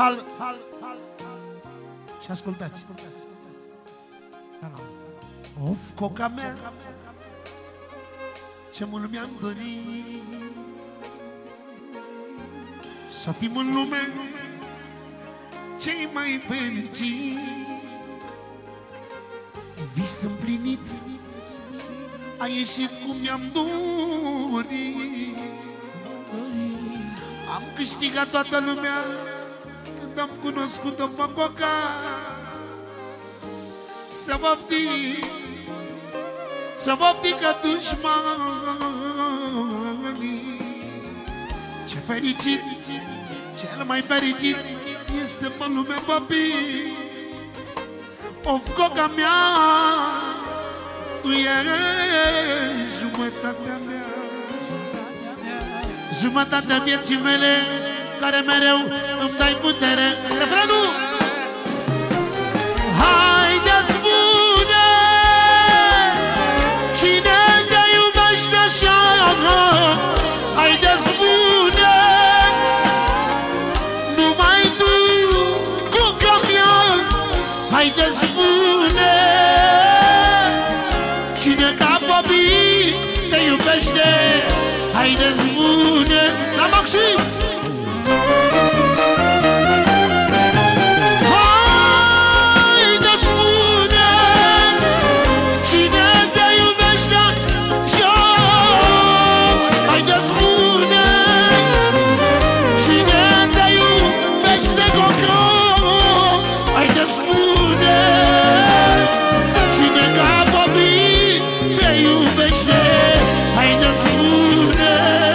hal. Și ascultați. Of, coca mea, ce mult mi-am dorit să fim în lume cei mai fericiți. Vis împlinit, a ieșit cum mi-am dorit. Am câștigat toată lumea când am cunoscut-o pe coca. Să voptică dușmanii. Ce fericit, cel mai fericit este pe lume, papi. Of, coca mea, tu ești jumătatea mea, jumătatea vieții mele, care mereu îmi dai putere. Refrenul! Haide, spune cine te iubește așa. Haide, spune numai tu, coca mea. Haide, spune cine ca Bobby te iubește. Haide, spune la Maxim. Haide, spune cine te iubește așa. Haide, spune cine te iubește, coca. Haide, spune cine ca Bobby te iubește. Haide, spune.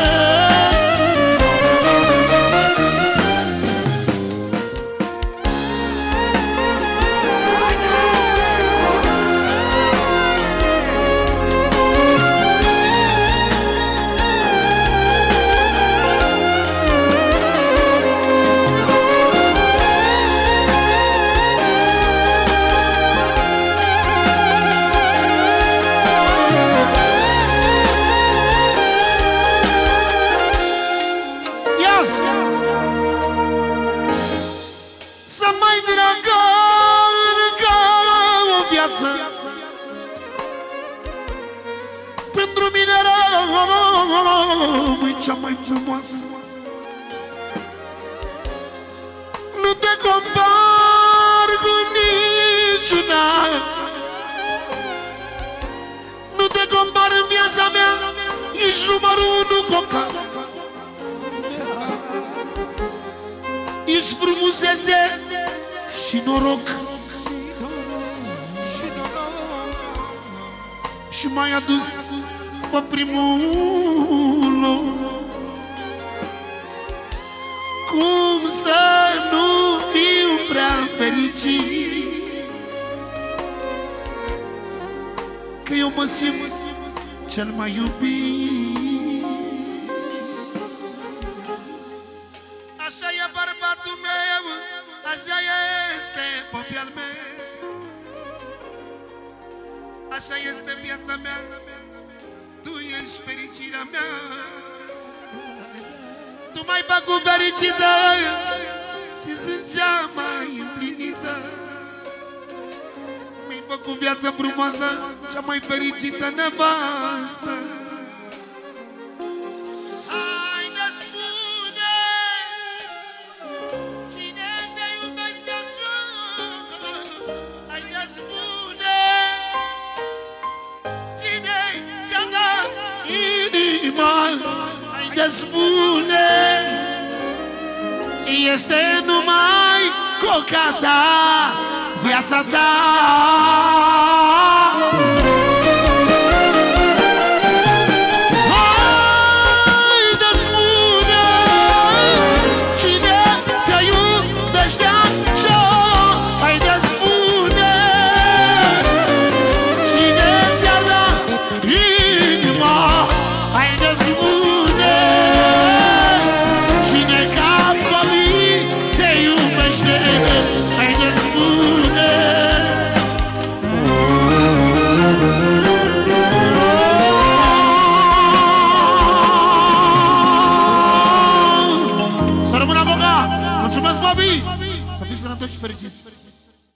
Să mai dragă o viață pentru mine rămâi cea mai frumoasă. Nu te compar cu niciuna, nu te compar în viața mea. Ești numărul unu, coca. Ești frumusețe și noroc. Și m-ai adus pe primul loc. Cum să nu fiu prea fericit, că eu mă simt cel mai iubit. Așa e bărbatul meu, așa este popi al meu, așa este viața mea, tu ești fericirea mea. Tu m-ai făcut fericită și sunt cea mai împlinită. Mi-ai făcut viața frumoasă, cea mai fericită nevastă. Haide, spune, este numai coca ta, viața ta. Haide, spune cine te iubește așa. Haide, spune cine ți-ar da inima. Haide, spune cine ca Bobby te iubește. Haide, spune copii! Să fiți sănătoși și fericiți!